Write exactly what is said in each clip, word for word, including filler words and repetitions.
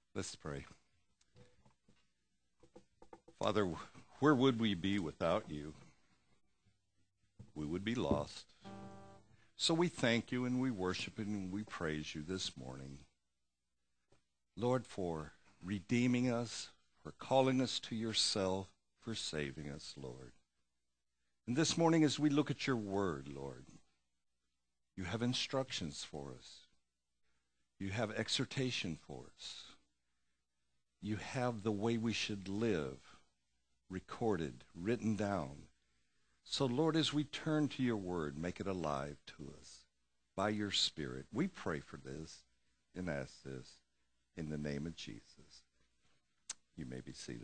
Let's pray. Father, where would we be without you? We would be lost. So we thank you and we worship and we praise you this morning. Lord, for redeeming us, for calling us to yourself, for saving us, Lord. And this morning as we look at your word, Lord, you have instructions for us. You have exhortation for us. You have the way we should live recorded, written down. So, Lord, as we turn to your word, make it alive to us by your Spirit. We pray for this and ask this in the name of Jesus. You may be seated.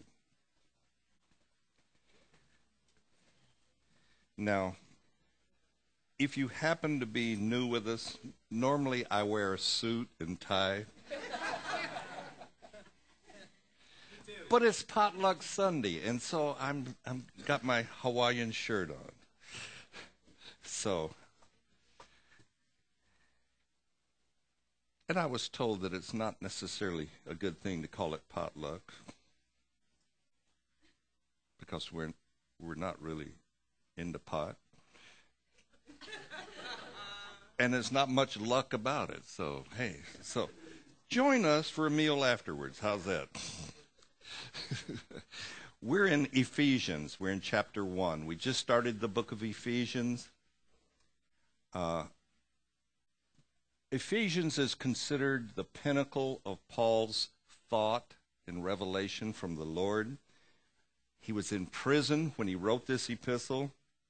Now, if you happen to be new with us, normally I wear a suit and tie. But it's Potluck Sunday, and so I'm I'm got my Hawaiian shirt on. So, and I was told that it's not necessarily a good thing to call it potluck because we're we're not really into pot, and there's not much luck about it. So hey, so join us for a meal afterwards. How's that? We're in Ephesians. We're in chapter one. We just started the book of Ephesians. Uh, Ephesians is considered the pinnacle of Paul's thought and revelation from the Lord. He was in prison when he wrote this epistle.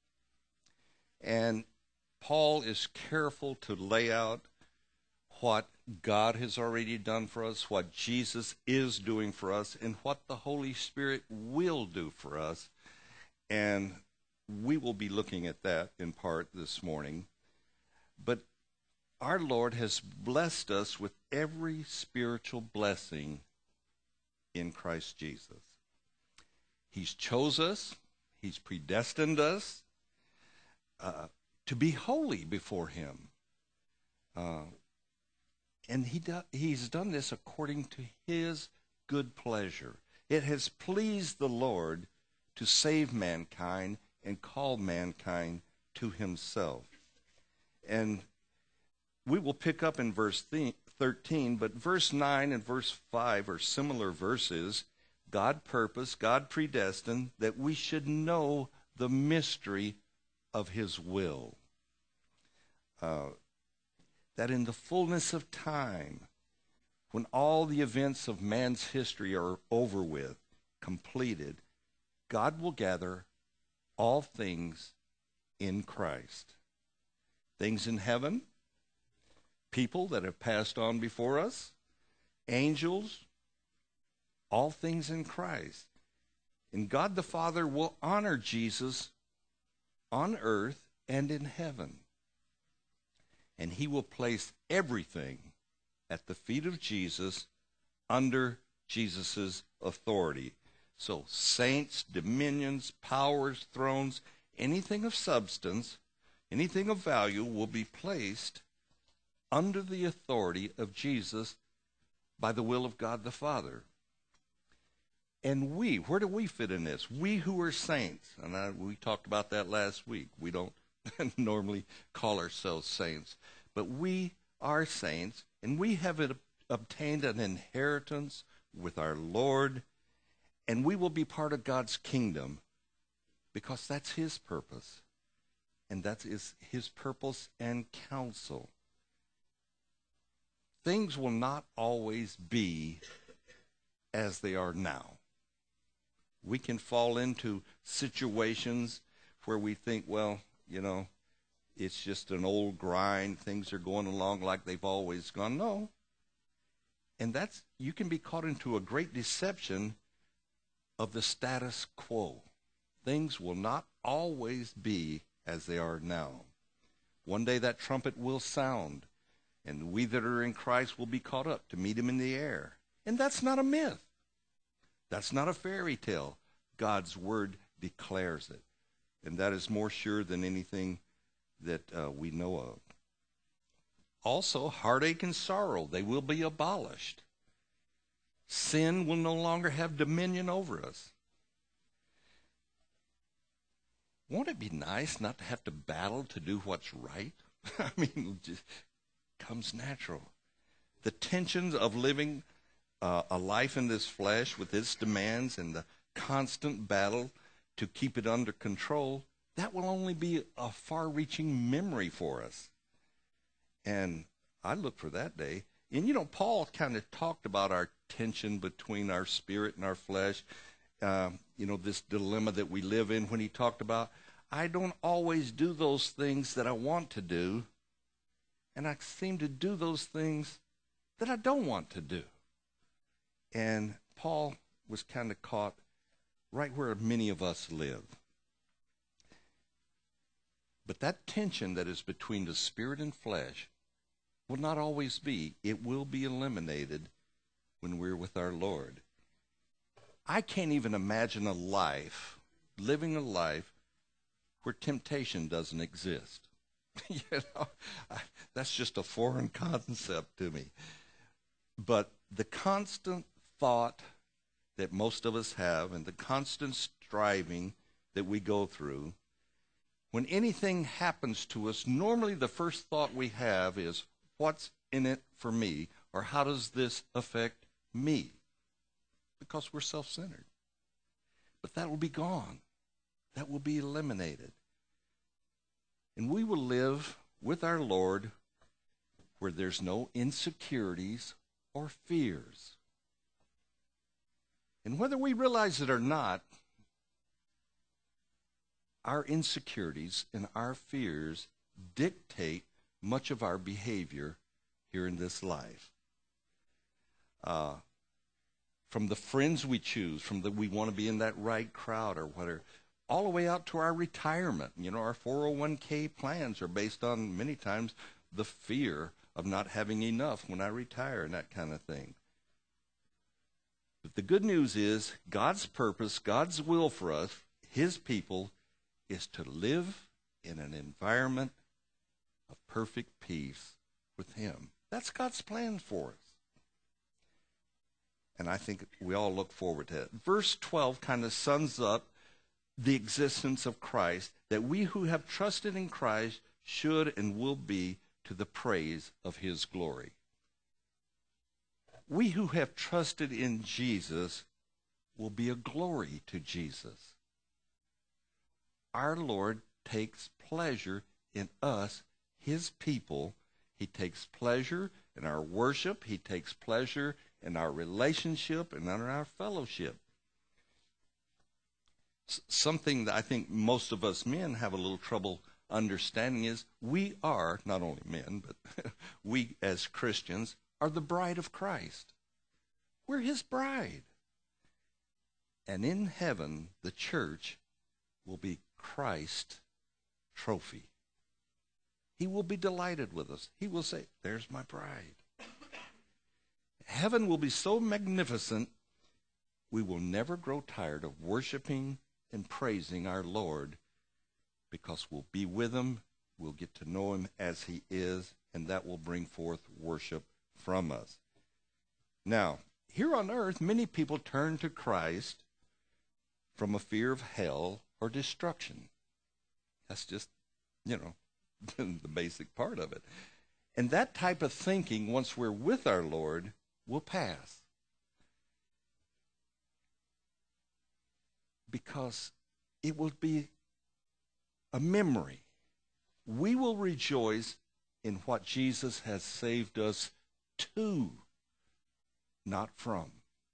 And Paul is careful to lay out what God has already done for us, what Jesus is doing for us, and what the Holy Spirit will do for us. And we will be looking at that in part this morning. But our Lord has blessed us with every spiritual blessing in Christ Jesus. He's chose us. He's predestined us uh, to be holy before him. Uh, And he do, he's done this according to his good pleasure. It has pleased the Lord to save mankind and call mankind to himself. And we will pick up in verse thirteen, but verse nine and verse five are similar verses. God purposed, God predestined that we should know the mystery of his will. Uh, that in the fullness of time, when all the events of man's history are over with, completed, God will gather all things in Christ. Things in heaven, people that have passed on before us, angels, all things in Christ. And God the Father will honor Jesus on earth and in heaven. And he will place everything at the feet of Jesus under Jesus' authority. So saints, dominions, powers, thrones, anything of substance, anything of value will be placed under the authority of Jesus by the will of God the Father. And we, where do we fit in this? We who are saints, and I, we talked about that last week. We don't normally call ourselves saints, but we are saints, and we have obtained an inheritance with our Lord, and we will be part of God's kingdom because that's his purpose, and that is his purpose and counsel. Things will not always be as they are now. We can fall into situations where we think, well, you know, it's just an old grind. Things are going along like they've always gone. No. And that's, you can be caught into a great deception of the status quo. Things will not always be as they are now. One day that trumpet will sound, and we that are in Christ will be caught up to meet him in the air. And that's not a myth. That's not a fairy tale. God's word declares it. And that is more sure than anything that uh, we know of. Also, heartache and sorrow, they will be abolished. Sin will no longer have dominion over us. Won't it be nice not to have to battle to do what's right? I mean, it just comes natural. The tensions of living uh, a life in this flesh with its demands and the constant battle to keep it under control, that will only be a far-reaching memory for us. And I look for that day. And, you know, Paul kind of talked about our tension between our spirit and our flesh, uh, you know, this dilemma that we live in when he talked about, I don't always do those things that I want to do, and I seem to do those things that I don't want to do. And Paul was kind of caught right where many of us live. But that tension that is between the spirit and flesh will not always be. It will be eliminated when we're with our Lord. I can't even imagine a life, living a life, where temptation doesn't exist. you know, I, that's just a foreign concept to me. But the constant thought that most of us have and the constant striving that we go through, when anything happens to us, normally the first thought we have is, what's in it for me? Or how does this affect me? Because we're self-centered. But that will be gone. That will be eliminated. And we will live with our Lord where there's no insecurities or fears. And whether we realize it or not, our insecurities and our fears dictate much of our behavior here in this life. Uh, from the friends we choose, from the we want to be in that right crowd or whatever, all the way out to our retirement. You know, our four oh one k plans are based on, many times, the fear of not having enough when I retire and that kind of thing. But the good news is God's purpose, God's will for us, his people, is to live in an environment of perfect peace with him. That's God's plan for us. And I think we all look forward to it. Verse twelve kind of sums up the existence of Christ, that we who have trusted in Christ should and will be to the praise of his glory. We who have trusted in Jesus will be a glory to Jesus. Our Lord takes pleasure in us, his people. He takes pleasure in our worship. He takes pleasure in our relationship and in our fellowship. S- something that I think most of us men have a little trouble understanding is we are, not only men, but we as Christians, are the bride of Christ. We're his bride. And in heaven, the church will be Christ's trophy. He will be delighted with us. He will say, there's my bride. Heaven will be so magnificent, we will never grow tired of worshiping and praising our Lord, because we'll be with him, we'll get to know him as he is, and that will bring forth worship from us. Now, here on earth, many people turn to Christ from a fear of hell or destruction. That's just, you know, the basic part of it. And that type of thinking, once we're with our Lord, will pass. Because it will be a memory. We will rejoice in what Jesus has saved us to, not from.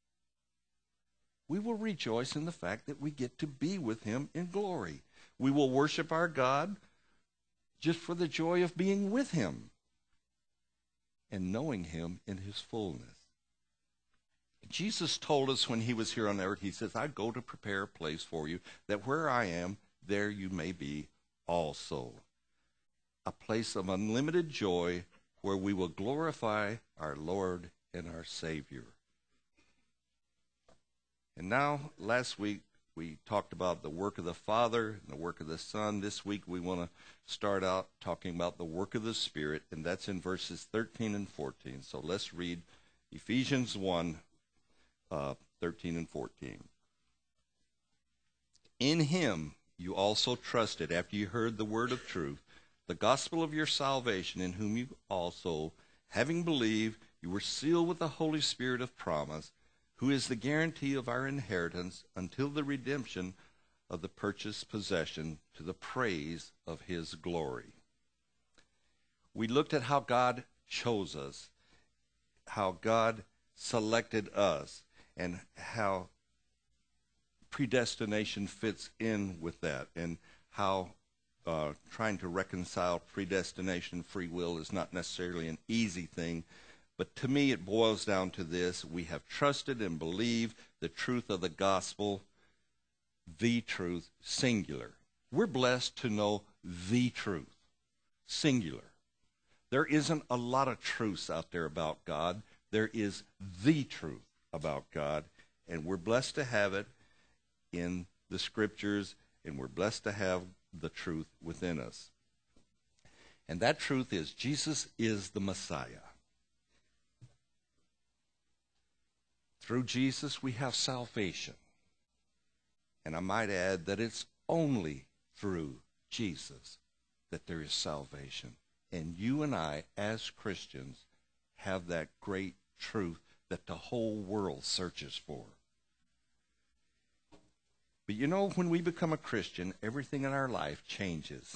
We will rejoice in the fact that we get to be with him in glory. We will worship our God just for the joy of being with him and knowing him in his fullness. Jesus told us when he was here on earth, he says, I go to prepare a place for you, that where I am, there you may be also. A place of unlimited joy where we will glorify our Lord and our Savior. And now, last week, we talked about the work of the Father and the work of the Son. This week, we want to start out talking about the work of the Spirit, and that's in verses thirteen and fourteen. So let's read Ephesians one, uh, thirteen and fourteen. In him you also trusted after you heard the word of truth, the gospel of your salvation, in whom you also, having believed, you were sealed with the Holy Spirit of promise, who is the guarantee of our inheritance until the redemption of the purchased possession, to the praise of his glory. We looked at how God chose us, how God selected us, and how predestination fits in with that, and how uh, trying to reconcile predestination, free will is not necessarily an easy thing. But to me, it boils down to this. We have trusted and believed the truth of the gospel, the truth, singular. We're blessed to know the truth, singular. There isn't a lot of truths out there about God. There is the truth about God, and we're blessed to have it in the scriptures, and we're blessed to have the truth within us. And that truth is Jesus is the Messiah. Through Jesus, we have salvation. And I might add that it's only through Jesus that there is salvation. And you and I, as Christians, have that great truth that the whole world searches for. But you know, when we become a Christian, everything in our life changes.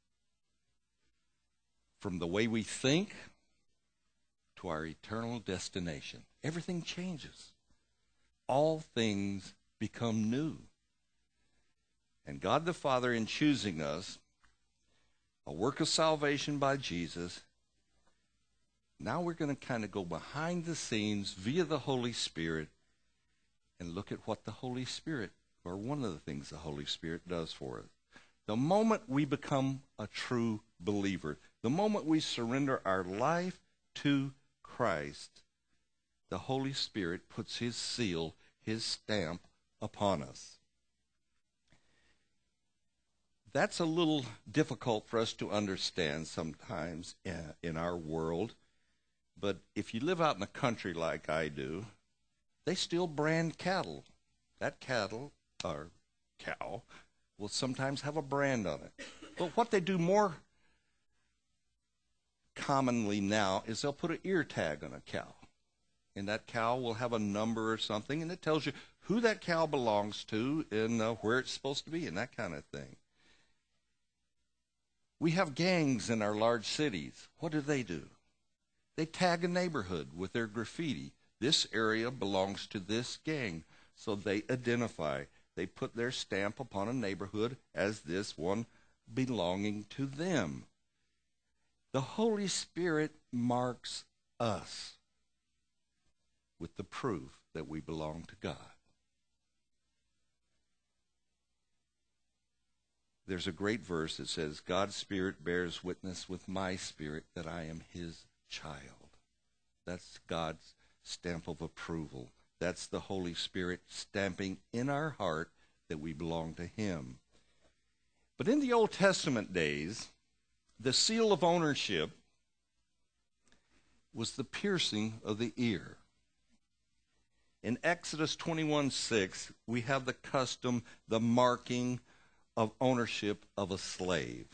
From the way we think to our eternal destination. Everything changes. All things become new. And God the Father, in choosing us, a work of salvation by Jesus, now we're going to kind of go behind the scenes via the Holy Spirit and look at what the Holy Spirit, or one of the things the Holy Spirit does for us. The moment we become a true believer, the moment we surrender our life to Christ, the Holy Spirit puts his seal, his stamp upon us. That's a little difficult for us to understand sometimes in our world. But if you live out in the country like I do, they still brand cattle. That cattle, or cow, will sometimes have a brand on it. But what they do more commonly now is they'll put an ear tag on a cow. And that cow will have a number or something, and it tells you who that cow belongs to and uh, where it's supposed to be and that kind of thing. We have gangs in our large cities. What do they do? They tag a neighborhood with their graffiti. This area belongs to this gang. So they identify. They put their stamp upon a neighborhood as this one belonging to them. The Holy Spirit marks us with the proof that we belong to God. There's a great verse that says, God's Spirit bears witness with my spirit that I am his child. That's God's stamp of approval. That's the Holy Spirit stamping in our heart that we belong to him. But in the Old Testament days, the seal of ownership was the piercing of the ear. In Exodus twenty-one six, we have the custom, the marking of ownership of a slave.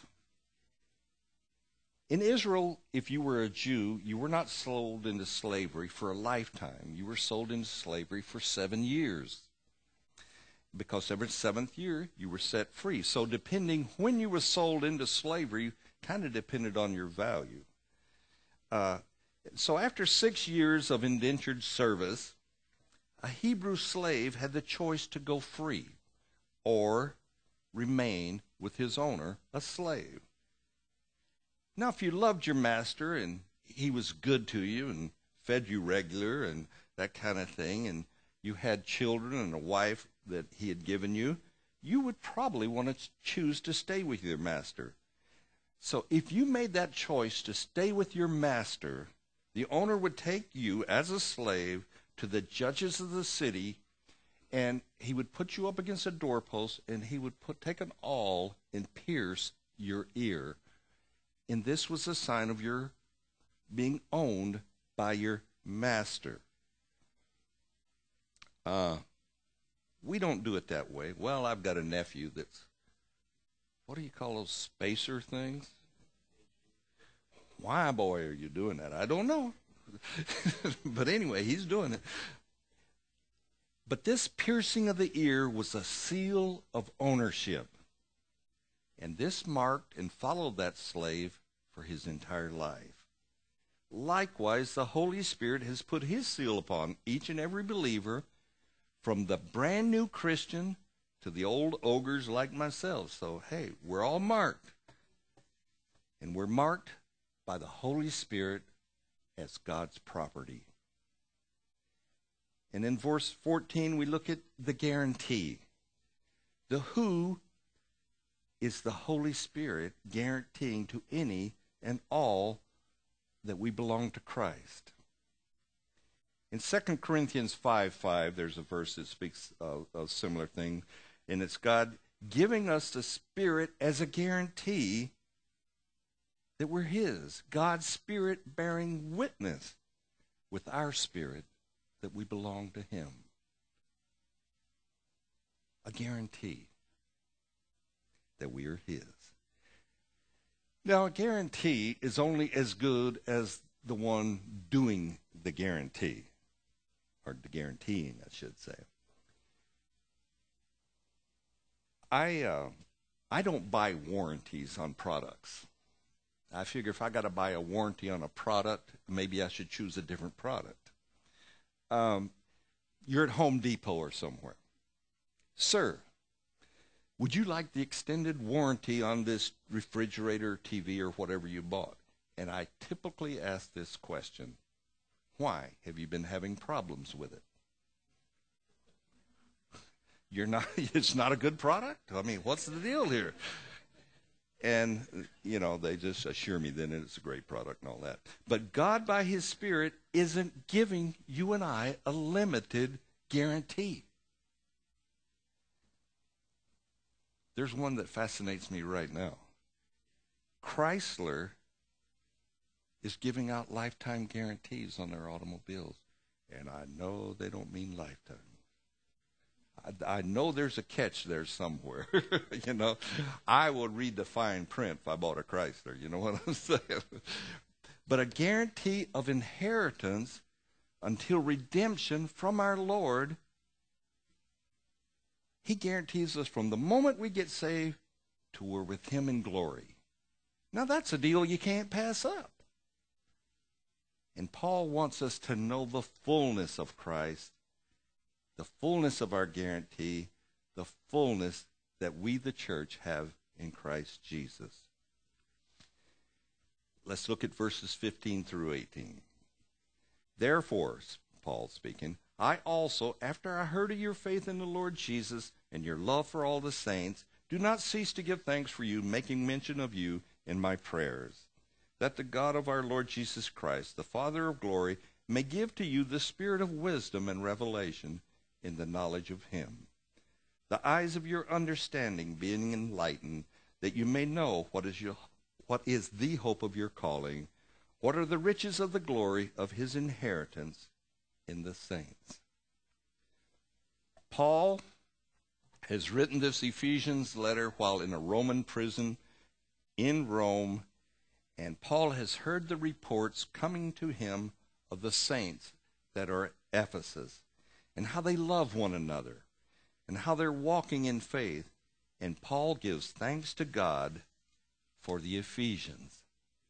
In Israel, if you were a Jew, you were not sold into slavery for a lifetime. You were sold into slavery for seven years. Because every seventh year, you were set free. So depending when you were sold into slavery, kind of depended on your value. Uh, so after six years of indentured service, a Hebrew slave had the choice to go free or remain with his owner, a slave. Now, if you loved your master and he was good to you and fed you regular and that kind of thing, and you had children and a wife that he had given you, you would probably want to choose to stay with your master. So if you made that choice to stay with your master, the owner would take you as a slave to the judges of the city, and he would put you up against a doorpost, and he would put take an awl and pierce your ear. And this was a sign of your being owned by your master. Uh, we don't do it that way. Well, I've got a nephew that's, what do you call those spacer things? Why, boy, are you doing that? I don't know. But anyway, he's doing it. But this piercing of the ear was a seal of ownership. And this marked and followed that slave for his entire life. Likewise, the Holy Spirit has put his seal upon each and every believer, from the brand new Christian to the old ogres like myself. So, hey, we're all marked. And we're marked by the Holy Spirit as God's property. And in verse fourteen, we look at the guarantee. The who is the Holy Spirit guaranteeing to any and all that we belong to Christ. In Second Corinthians five five, there's a verse that speaks of a similar thing, and it's God giving us the Spirit as a guarantee that we're His. God's Spirit bearing witness with our spirit that we belong to Him. A guarantee that we are His. Now, a guarantee is only as good as the one doing the guarantee, or the guaranteeing, I should say. I uh, I don't buy warranties on products. I figure if I got to buy a warranty on a product, maybe I should choose a different product. Um, you're at Home Depot or somewhere. Sir, would you like the extended warranty on this refrigerator, T V, or whatever you bought? And I typically ask this question: why? Have you been having problems with it? You're not, it's not a good product? I mean, what's the deal here? And, you know, they just assure me then it's a great product and all that. But God, by His Spirit, isn't giving you and I a limited guarantee. There's one that fascinates me right now. Chrysler is giving out lifetime guarantees on their automobiles. And I know they don't mean lifetime. I, I know there's a catch there somewhere. You know, I would read the fine print if I bought a Chrysler. You know what I'm saying? But a guarantee of inheritance until redemption from our Lord. He guarantees us from the moment we get saved to we're with Him in glory. Now that's a deal you can't pass up. And Paul wants us to know the fullness of Christ, the fullness of our guarantee, the fullness that we, the church, have in Christ Jesus. Let's look at verses fifteen through eighteen. Therefore, Paul speaking, I also, after I heard of your faith in the Lord Jesus and your love for all the saints, do not cease to give thanks for you, making mention of you in my prayers, that the God of our Lord Jesus Christ, the Father of glory, may give to you the spirit of wisdom and revelation in the knowledge of Him, the eyes of your understanding being enlightened, that you may know what is your, what is the hope of your calling, what are the riches of the glory of His inheritance in the saints. Paul has written this Ephesians letter while in a Roman prison in Rome, and Paul has heard the reports coming to him of the saints that are at Ephesus, and how they love one another, and how they're walking in faith. And Paul gives thanks to God for the Ephesians.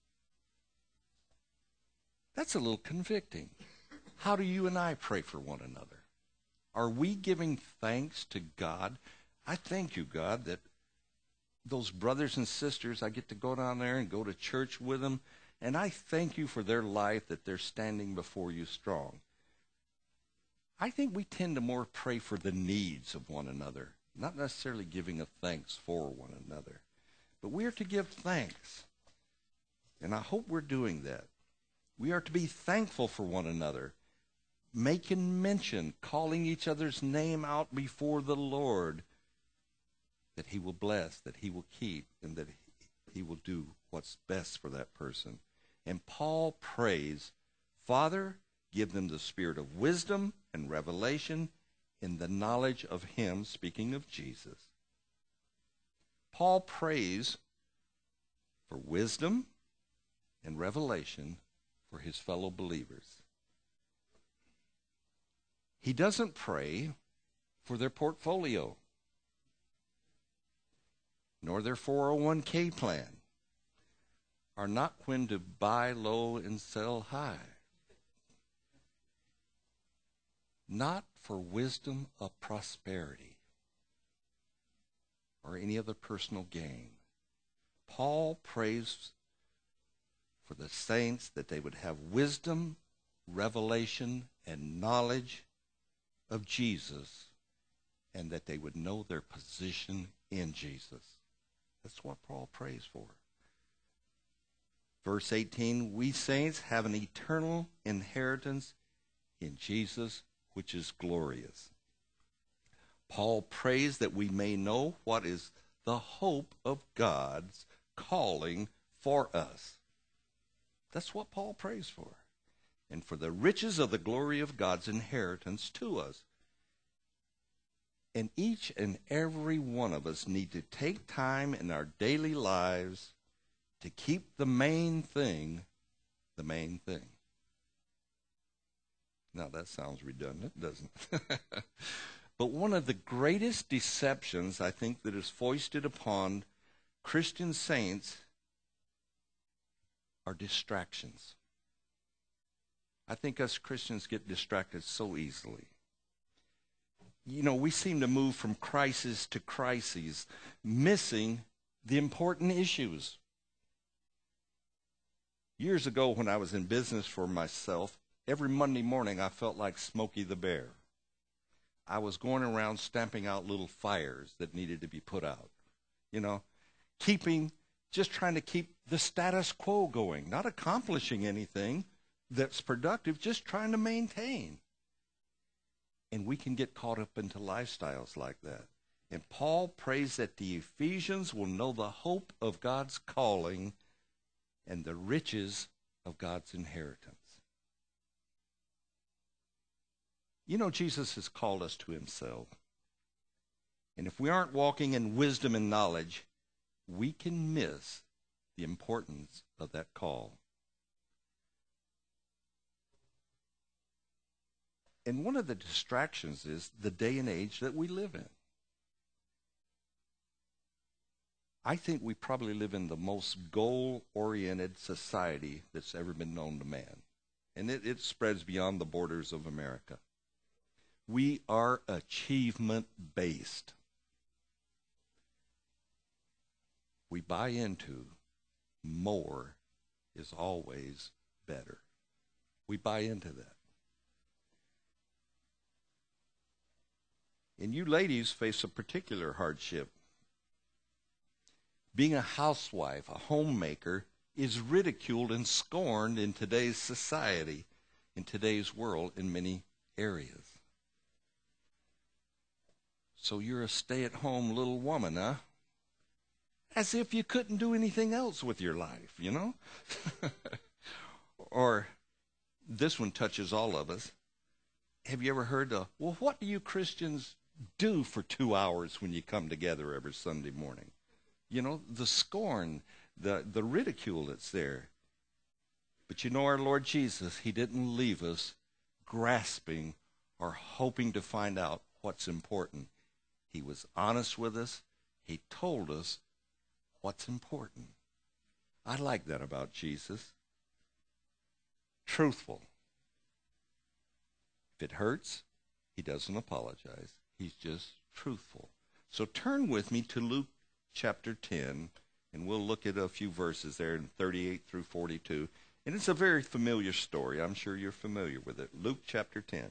That's a little convicting. How do you and I pray for one another? Are we giving thanks to God? I thank you, God, that those brothers and sisters, I get to go down there and go to church with them, and I thank you for their life, that they're standing before you strong. I think we tend to more pray for the needs of one another, not necessarily giving a thanks for one another. But we are to give thanks, and I hope we're doing that. We are to be thankful for one another, making mention, calling each other's name out before the Lord, that He will bless, that He will keep, and that He will do what's best for that person. And Paul prays, Father, give them the spirit of wisdom and revelation in the knowledge of him, speaking of Jesus. Paul prays for wisdom and revelation for his fellow believers. He doesn't pray for their portfolio, nor their four oh one k plan, or not when to buy low and sell high. Not for wisdom of prosperity or any other personal gain. Paul prays for the saints that they would have wisdom, revelation, and knowledge of Jesus, and that they would know their position in Jesus. That's what Paul prays for. Verse eighteen, we saints have an eternal inheritance in Jesus, which is glorious. Paul prays that we may know what is the hope of God's calling for us. That's what Paul prays for. And for the riches of the glory of God's inheritance to us. And each and every one of us need to take time in our daily lives to keep the main thing the main thing. Now that sounds redundant, doesn't it? But one of the greatest deceptions, I think, that is foisted upon Christian saints are distractions. I think us Christians get distracted so easily. You know, we seem to move from crisis to crises, missing the important issues. Years ago, when I was in business for myself, every Monday morning I felt like Smokey the Bear. I was going around stamping out little fires that needed to be put out. You know, keeping, just trying to keep the status quo going, not accomplishing anything that's productive, just trying to maintain. And we can get caught up into lifestyles like that. And Paul prays that the Ephesians will know the hope of God's calling and the riches of God's inheritance. You know, Jesus has called us to himself. And if we aren't walking in wisdom and knowledge, we can miss the importance of that call. And one of the distractions is the day and age that we live in. I think we probably live in the most goal-oriented society that's ever been known to man. And it, it spreads beyond the borders of America. We are achievement-based. We buy into more is always better. We buy into that. And you ladies face a particular hardship. Being a housewife, a homemaker, is ridiculed and scorned in today's society, in today's world, in many areas. So you're a stay-at-home little woman, huh? As if you couldn't do anything else with your life, you know? Or this one touches all of us. Have you ever heard the, well, what do you Christians do for two hours when you come together every Sunday morning? You know, the scorn, the, the ridicule that's there. But you know our Lord Jesus, he didn't leave us grasping or hoping to find out what's important. He was honest with us. He told us what's important. I like that about Jesus. Truthful. If it hurts, he doesn't apologize. He's just truthful. So turn with me to Luke chapter ten, and we'll look at a few verses there in thirty-eight through forty-two. And it's a very familiar story. I'm sure you're familiar with it. Luke chapter ten.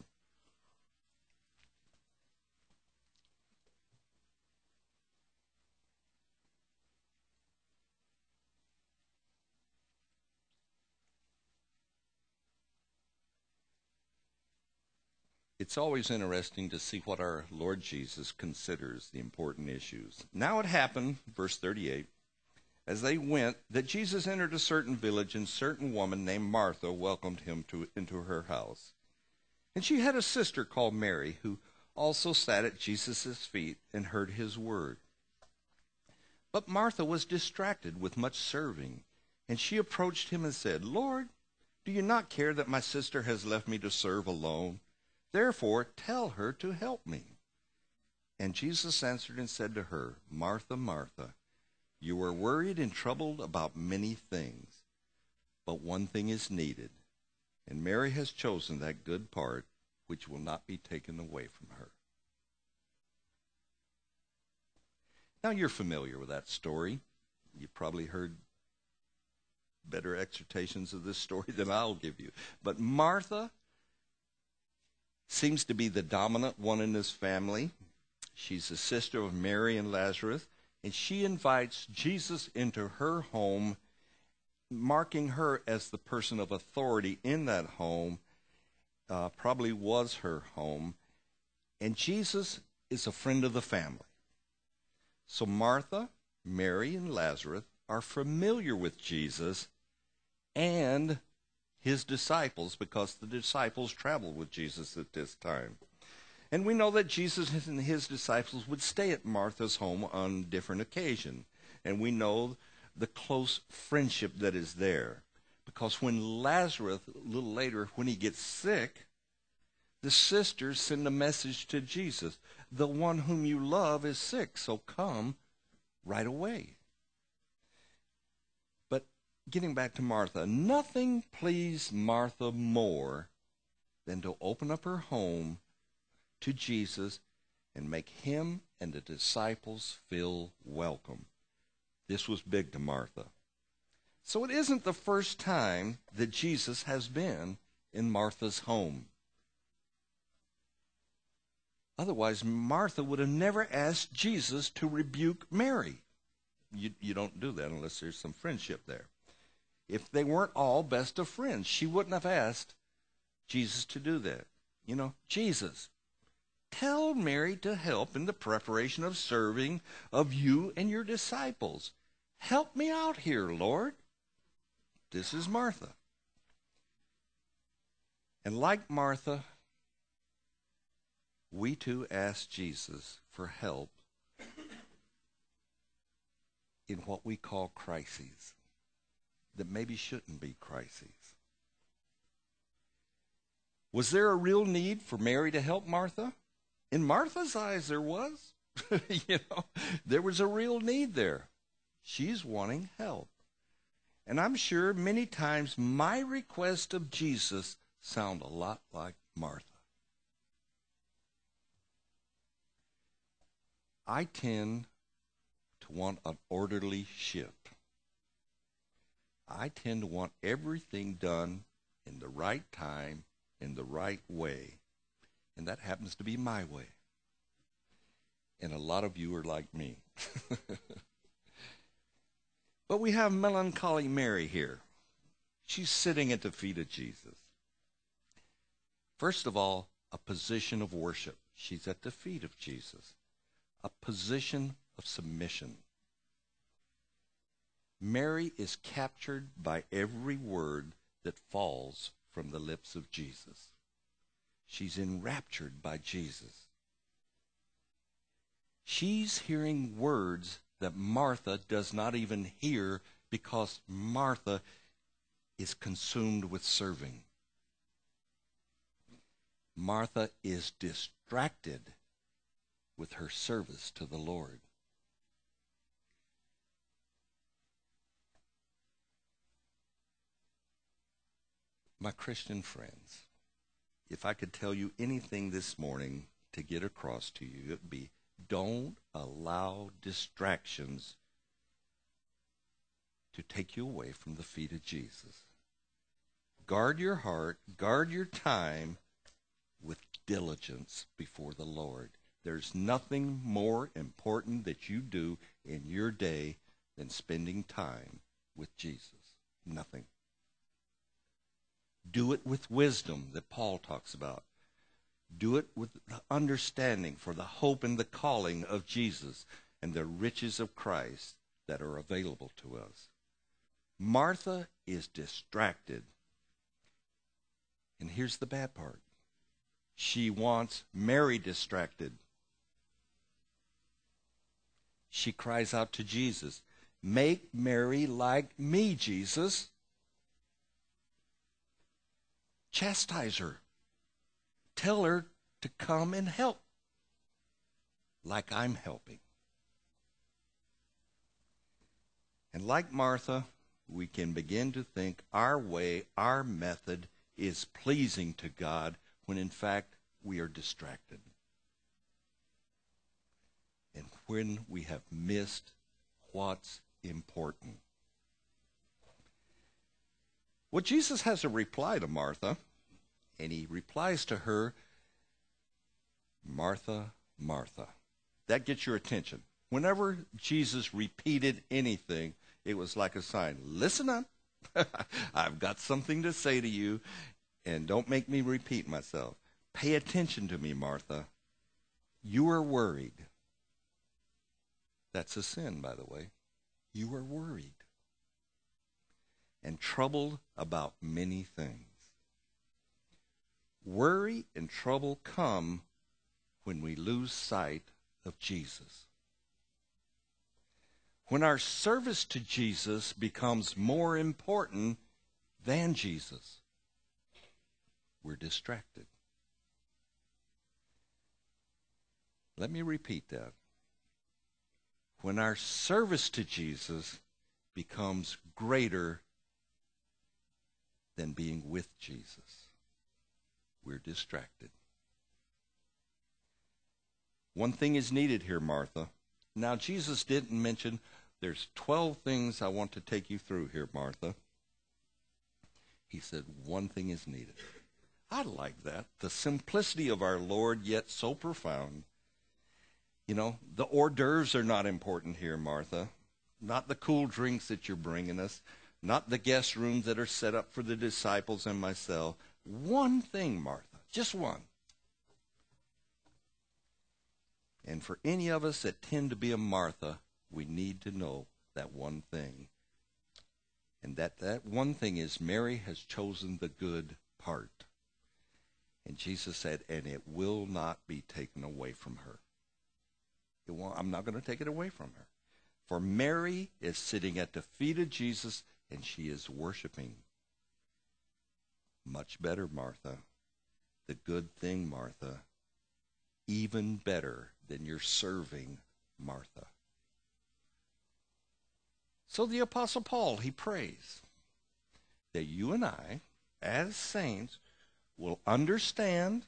It's always interesting to see what our Lord Jesus considers the important issues. Now it happened, verse thirty-eight, as they went, that Jesus entered a certain village, and a certain woman named Martha welcomed him to, into her house. And she had a sister called Mary, who also sat at Jesus' feet and heard his word. But Martha was distracted with much serving, and she approached him and said, Lord, do you not care that my sister has left me to serve alone? Therefore, tell her to help me. And Jesus answered and said to her, Martha, Martha, you are worried and troubled about many things, but one thing is needed, and Mary has chosen that good part which will not be taken away from her. Now you're familiar with that story. You probably heard better exhortations of this story than I'll give you. But Martha seems to be the dominant one in this family. She's the sister of Mary and Lazarus, and she invites Jesus into her home, marking her as the person of authority in that home, uh, probably was her home. And Jesus is a friend of the family. So Martha, Mary, and Lazarus are familiar with Jesus and his disciples, because the disciples traveled with Jesus at this time. And we know that Jesus and his disciples would stay at Martha's home on different occasions. And we know the close friendship that is there. Because when Lazarus, a little later, when he gets sick, the sisters send a message to Jesus. The one whom you love is sick, so come right away. But getting back to Martha, nothing pleased Martha more than to open up her home to Jesus and make him and the disciples feel welcome. This was big to Martha. So it isn't the first time that Jesus has been in Martha's home. Otherwise, Martha would have never asked Jesus to rebuke Mary. You, you don't do that unless there's some friendship there. If they weren't all best of friends, she wouldn't have asked Jesus to do that. You know, Jesus, tell Mary to help in the preparation of serving of you and your disciples. Help me out here, Lord. This is Martha. And like Martha, we too ask Jesus for help in what we call crises that maybe shouldn't be crises. Was there a real need for Mary to help Martha? In Martha's eyes, there was. you know, there was a real need there. She's wanting help. And I'm sure many times my request of Jesus sound a lot like Martha. I tend to want an orderly ship. I tend to want everything done in the right time, in the right way. And that happens to be my way. And a lot of you are like me. But we have melancholy Mary here. She's sitting at the feet of Jesus. First of all, a position of worship. She's at the feet of Jesus. A position of submission. Mary is captured by every word that falls from the lips of Jesus. She's enraptured by Jesus. She's hearing words that Martha does not even hear because Martha is consumed with serving. Martha is distracted with her service to the Lord. My Christian friends, if I could tell you anything this morning to get across to you, it would be, don't allow distractions to take you away from the feet of Jesus. Guard your heart, guard your time with diligence before the Lord. There's nothing more important that you do in your day than spending time with Jesus. Nothing. Do it with wisdom that Paul talks about. Do it with the understanding for the hope and the calling of Jesus and the riches of Christ that are available to us. Martha is distracted. And here's the bad part. She wants Mary distracted. She cries out to Jesus, "Make Mary like me, Jesus." Chastise her. Tell her to come and help, like I'm helping. And like Martha, we can begin to think our way, our method is pleasing to God, when in fact we are distracted. And when we have missed what's important. Well, Jesus has a reply to Martha, and he replies to her, "Martha, Martha." That gets your attention. Whenever Jesus repeated anything, it was like a sign. Listen up. I've got something to say to you, and don't make me repeat myself. Pay attention to me, Martha. You are worried. That's a sin, by the way. You are worried and troubled about many things. Worry and trouble come when we lose sight of Jesus. When our service to Jesus becomes more important than Jesus, we're distracted. Let me repeat that. When our service to Jesus becomes greater than being with Jesus, we're distracted. One thing is needed here, Martha. Now, Jesus didn't mention there's twelve things I want to take you through here, Martha. He said one thing is needed. I like that. The simplicity of our Lord, yet so profound. You know, the hors d'oeuvres are not important here, Martha. Not the cool drinks that you're bringing us. Not the guest rooms that are set up for the disciples and myself. One thing, Martha. Just one. And for any of us that tend to be a Martha, we need to know that one thing. And that that one thing is Mary has chosen the good part. And Jesus said, and it will not be taken away from her. It won't, I'm not going to take it away from her. For Mary is sitting at the feet of Jesus, and she is worshiping. Much better, Martha. The good thing, Martha. Even better than you're serving, Martha. So the Apostle Paul, he prays that you and I, as saints, will understand,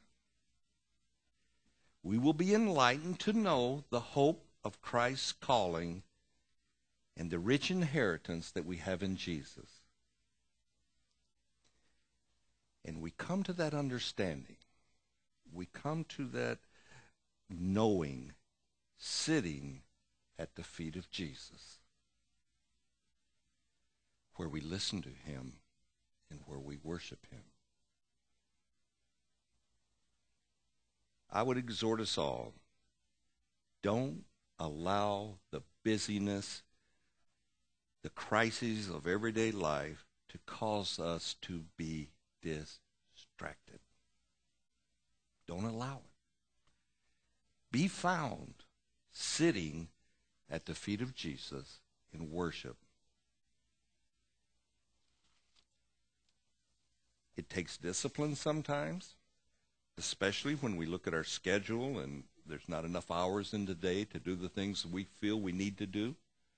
we will be enlightened to know the hope of Christ's calling and the rich inheritance that we have in Jesus. And we come to that understanding. We come to that knowing, sitting at the feet of Jesus, where we listen to him and where we worship him. I would exhort us all, don't allow the busyness, the crises of everyday life to cause us to be distracted. Don't allow it. Be found sitting at the feet of Jesus in worship. It takes discipline sometimes, especially when we look at our schedule and there's not enough hours in the day to do the things we feel we need to do.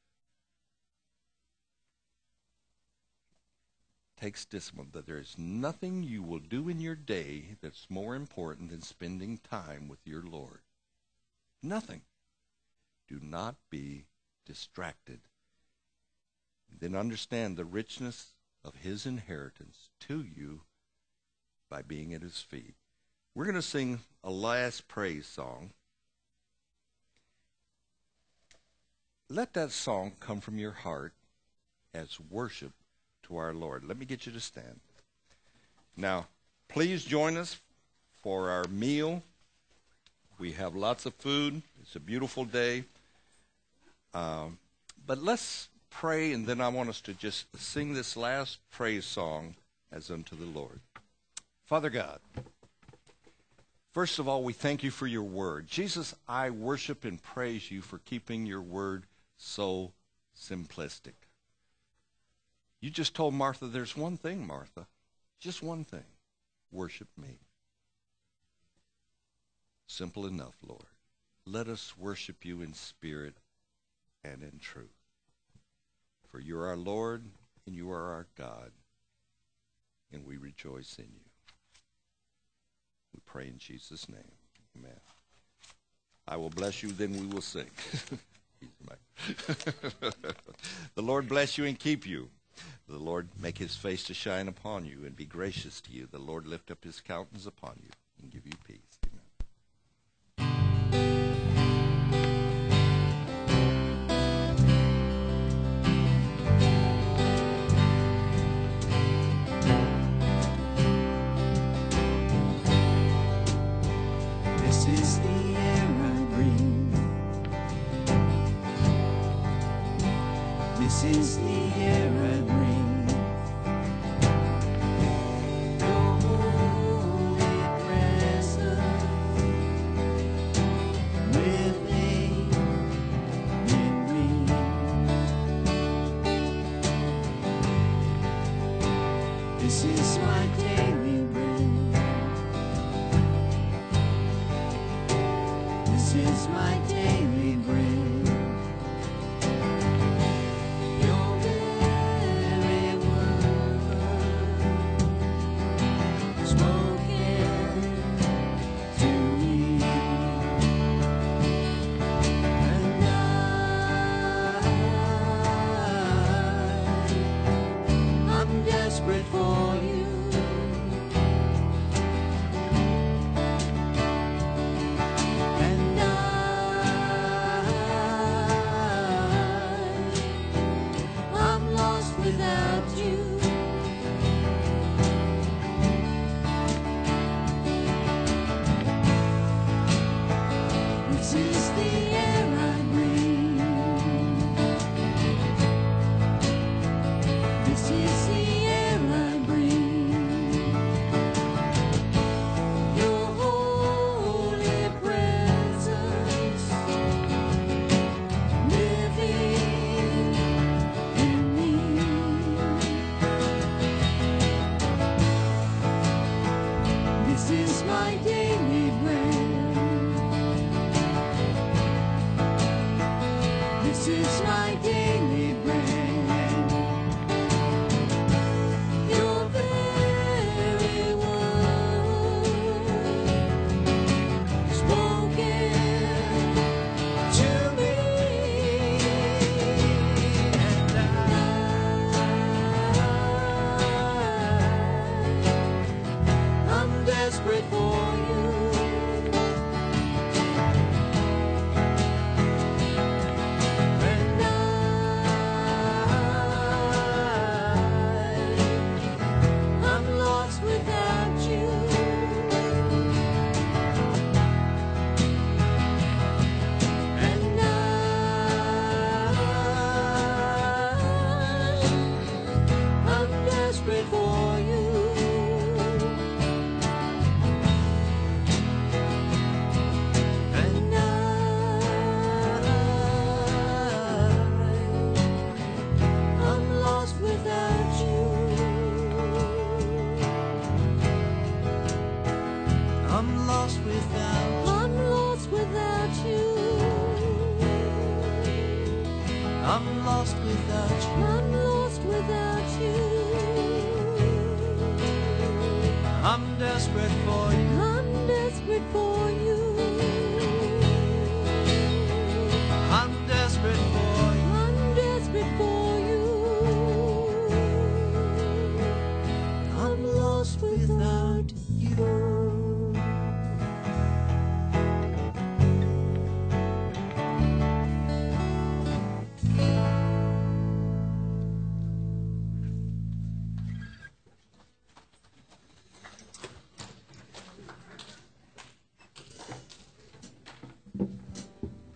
It takes discipline, but there is nothing you will do in your day that's more important than spending time with your Lord. Nothing. Do not be distracted. Then understand the richness of his inheritance to you by being at his feet. We're going to sing a last praise song. Let that song come from your heart as worship to our Lord. Let me get you to stand. Now, please join us for our meal. We have lots of food. It's a beautiful day. Um, but let's pray, and then I want us to just sing this last praise song as unto the Lord. Father God, First of all, we thank you for your word. Jesus, I worship and praise you for keeping your word so simplistic. You just told Martha, there's one thing, Martha, just one thing. Worship me. Simple enough, Lord. Let us worship you in spirit and in truth. For you are our Lord and you are our God, and we rejoice in you. We pray in Jesus' name. Amen. I will bless you, then we will sing. The Lord bless you and keep you. The Lord make his face to shine upon you and be gracious to you. The Lord lift up his countenance upon you and give you peace. This is the air I breathe. Your holy presence living in me. This is my daily bread. This is my daily bread. I'm lost without you. I'm lost without you. I'm desperate for you.